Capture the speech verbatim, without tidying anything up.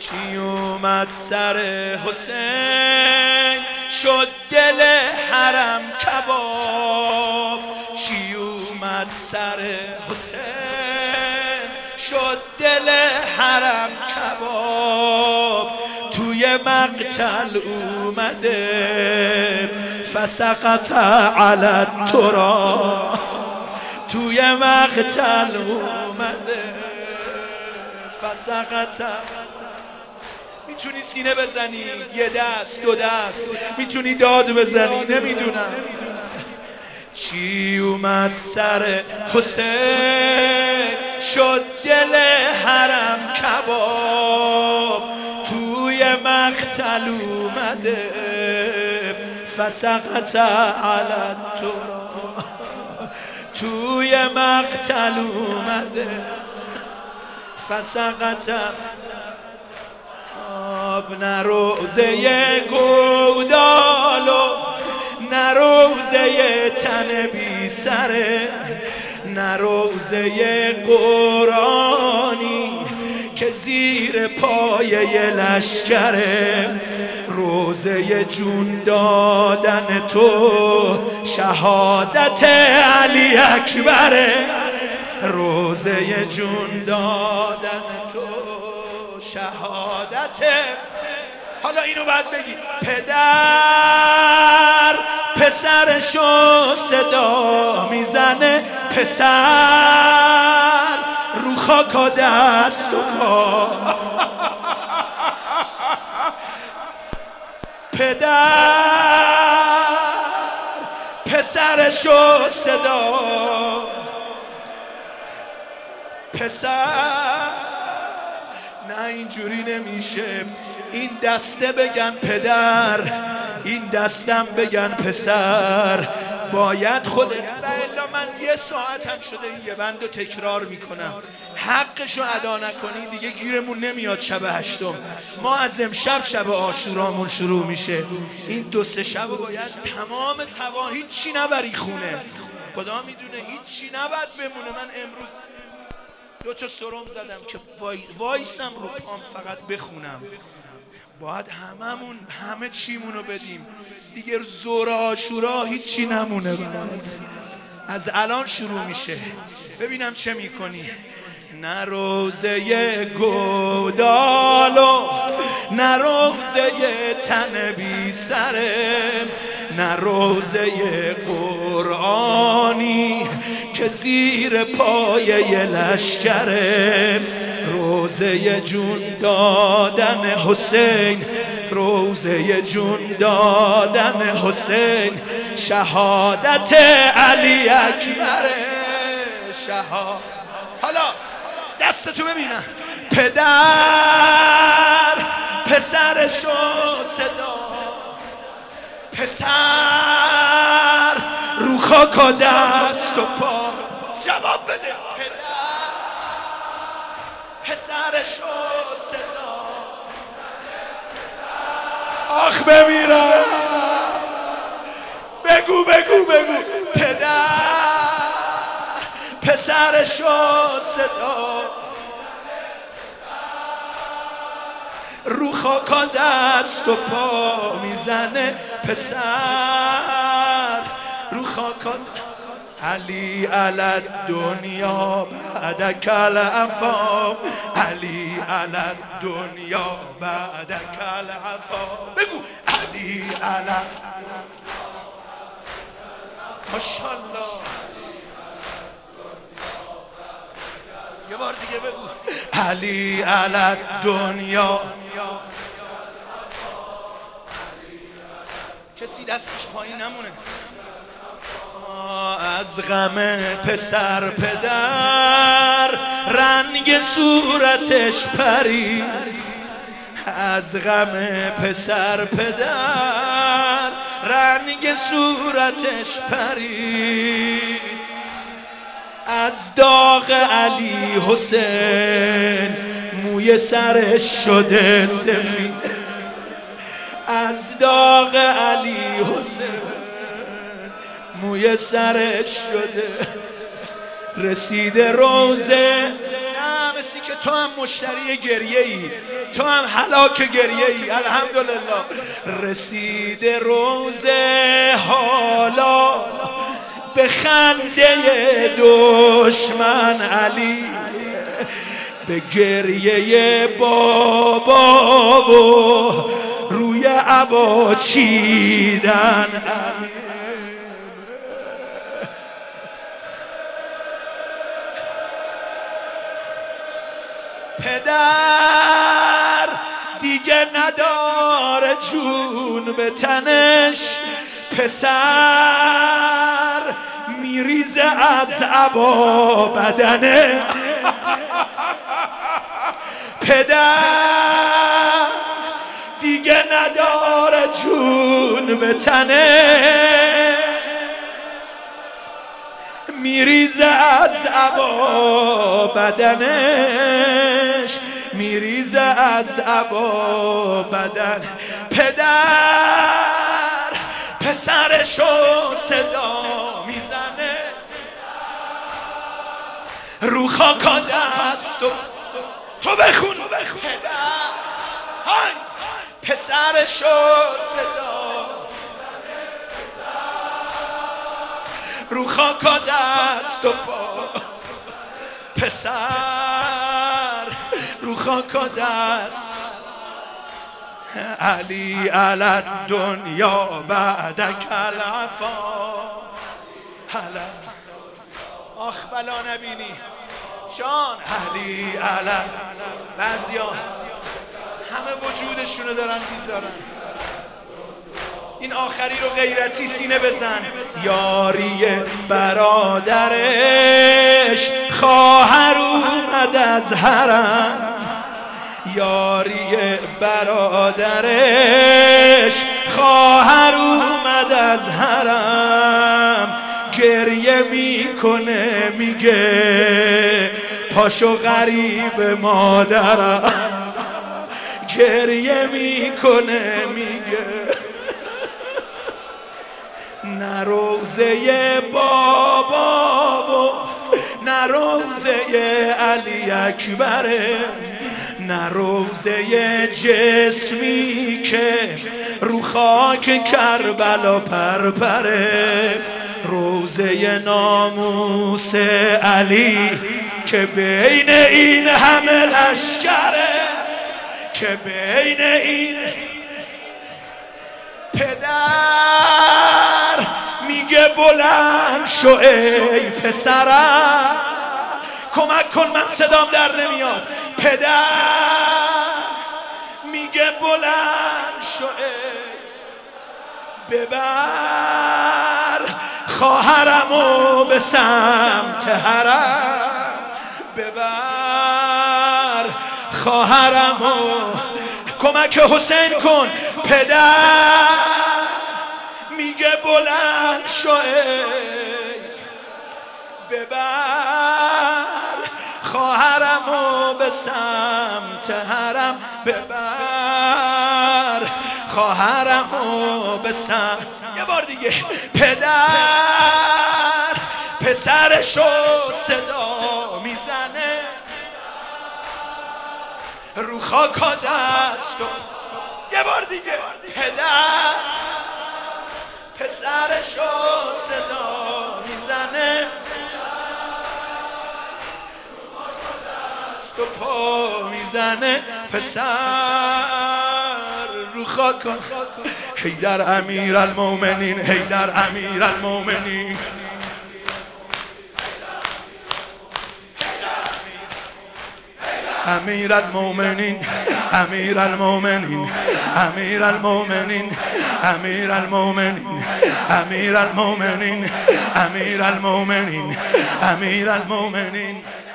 چی اومد سر حسین شد دل حرم کباب، چی اومد سر حسین شد دل حرم کباب، توی مقتل اومده فسقط علی التراب، توی مقتل اومده فسقط. میتونی سینه بزنی یه دست دو دست، میتونی داد بزنی، نمیدونم. چی اومد سر حسین شد دل حرم کباب، توی مقتل اومده فسقط علی التراب، توی مقتل اومده فسقط. نه روزه گودالو نه روزه تن بی سره، نه روزه قرآنی که زیر پایه لشکره، روزه جون دادن تو شهادت علی اکبره، روزه جون دادن تو شهادت. حالا اینو باید بگی پدر پسرشو صدا میزنه، پسر رو خاک و دست و پا، پدر پسرشو صدا، پسر نه اینجوری نمیشه، این دسته بگن پدر، این دستم بگن پسر، باید خودت. و الا من یه ساعت هم شده این یه بندو تکرار میکنم، حقشو ادا نکنی دیگه گیرمون نمیاد شب هشتم. ما از امشب شب عاشورامون شروع میشه، این دو سه شب باید تمام توان هیچی نبری خونه، خدا میدونه هیچی نباید بمونه. من امروز دو تا سرم زدم که وای وایسم رو پام فقط بخونم، باید هممون همه چیمونو بدیم دیگه. زور عاشورا هیچی نمونه برات، از الان شروع میشه. ببینم چه میکنی. نه روزه گودالو نه روزه تن بی سره، نه روزه قرآنی که زیر پایه لشکره، روزه جون دادن حسین، روزه جون دادن حسین شهادت علی اکبره، شهادت. حالا دستتو ببینم. پدر پسرشو صدا، پسر رو خاک و دست و پا، جواب بده. پدر پسرشو صدا، آخ بمیرم، بگو بگو بگو. پدر پسرشو صدا، رو خاک و دست و پا میزنه، پسر رو خاک و علی علی الدنیا بعدک العفا، علی علی الدنیا بعدک العفا، بگو علی علی. ماشاءالله یه بار دیگه بگو علی علی الدنیا. کسی دستش پایین نمونه. از غم پسر پدر رنگ صورتش پری، از غم پسر پدر رنگ صورتش پری، از داغ علی حسین موی سرش شده سفید، از داغ علی حسین موی سرش شده، رسیده روزه. نه مثل که تو هم مشتری گریه ای، تو هم هلاک گریه ای. الحمدلله رسیده روزه حالا به خنده دشمن علی، به گریه بابا و روی عبا چیدن. پدر دیگه نداره جون به تنش، پسر میریزه از عبا بدنه. پدر دیگه نداره جون به تنه، میریزه از عبا بدنش، میریزه از عبا بدن. پدر پسرشو صدا میزنه، رو خاکا دست و تو بخون. پدر های پسرشو صدا رو خاکا دست و پا، پسر رو خاکا دست. علی علی دنیا بعدک العفا. هلا آخ بلا نبینی جان. علی علی بعضیا همه وجودشونو دارن میذارن، این آخری رو غیرتی سینه بزن. یاری برادرش خواهر اومد از حرم، یاری برادرش خواهر اومد از حرم. گریه میکنه میگه پاشو غریب مادرم، گریه میکنه میگه نه روزه بابا و نه روزه علی اکبره، نه روزه جسمی که رو خاک کربلا پرپره، روزه ناموس علی که بین این همه لشکره، که بین این. پدر میگه بلند شو ای پسرم، کمک کن من صدام در نمیاد. پدر میگه بلند شو ای، ببر خواهرمو به سمت حرم، ببر خواهرمو. کمک حسین کن. پدر میگه بلند شو ای، ببر خواهرمو به سمت حرم، ببر خواهرمو به سمت. یه بار دیگه. پدر پسرشو صدا میزنه، رو خاکا دست و. یه بار دیگه. پدر پسرشو صدا میزنه، دست و پا میزنه. پسر رو خاکا. حیدر امیر المومنین، حیدر امیر المومنین، امیر المومنین، امیر المومنین، امیر المومنین، امیر المومنین، امیر المومنین، امیر المومنین، امیر المومنین.